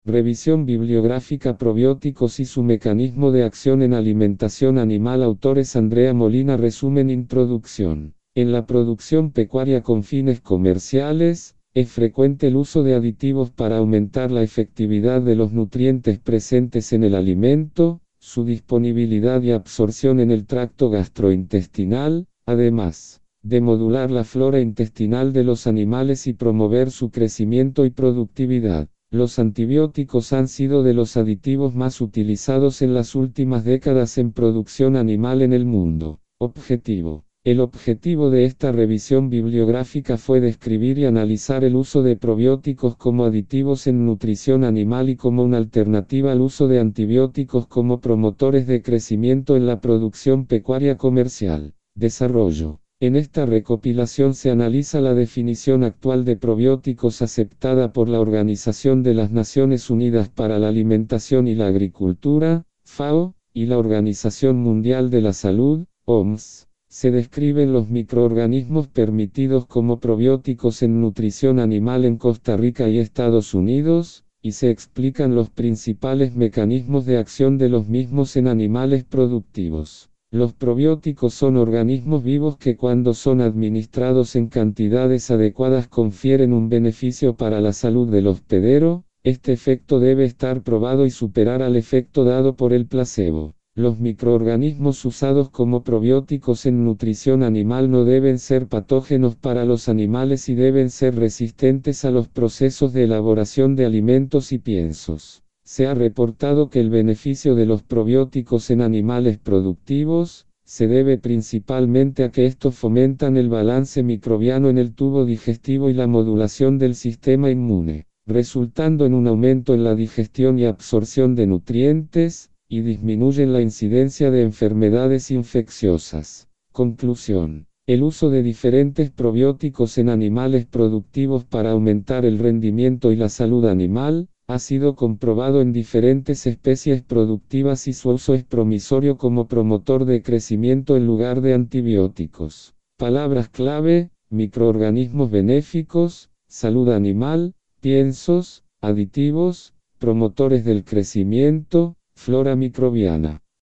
Revisión bibliográfica probióticos y su mecanismo de acción en alimentación animal. Autores Andrea Molina. Resumen. Introducción. En la producción pecuaria con fines comerciales, es frecuente el uso de aditivos para aumentar la efectividad de los nutrientes presentes en el alimento, su disponibilidad y absorción en el tracto gastrointestinal, además de modular la flora intestinal de los animales y promover su crecimiento y productividad. Los antibióticos han sido de los aditivos más utilizados en las últimas décadas en producción animal en el mundo. Objetivo. El objetivo de esta revisión bibliográfica fue describir y analizar el uso de probióticos como aditivos en nutrición animal y como una alternativa al uso de antibióticos como promotores de crecimiento en la producción pecuaria comercial. Desarrollo. En esta recopilación se analiza la definición actual de probióticos aceptada por la Organización de las Naciones Unidas para la Alimentación y la Agricultura, FAO, y la Organización Mundial de la Salud, OMS. Se describen los microorganismos permitidos como probióticos en nutrición animal en Costa Rica y Estados Unidos, y se explican los principales mecanismos de acción de los mismos en animales productivos. Los probióticos son organismos vivos que cuando son administrados en cantidades adecuadas confieren un beneficio para la salud del hospedero. Este efecto debe estar probado y superar al efecto dado por el placebo. Los microorganismos usados como probióticos en nutrición animal no deben ser patógenos para los animales y deben ser resistentes a los procesos de elaboración de alimentos y piensos. Se ha reportado que el beneficio de los probióticos en animales productivos se debe principalmente a que estos fomentan el balance microbiano en el tubo digestivo y la modulación del sistema inmune, resultando en un aumento en la digestión y absorción de nutrientes, y disminuyen la incidencia de enfermedades infecciosas. Conclusión. El uso de diferentes probióticos en animales productivos para aumentar el rendimiento y la salud animal ha sido comprobado en diferentes especies productivas y su uso es promisorio como promotor de crecimiento en lugar de antibióticos. Palabras clave: microorganismos benéficos, salud animal, piensos, aditivos, promotores del crecimiento, flora microbiana.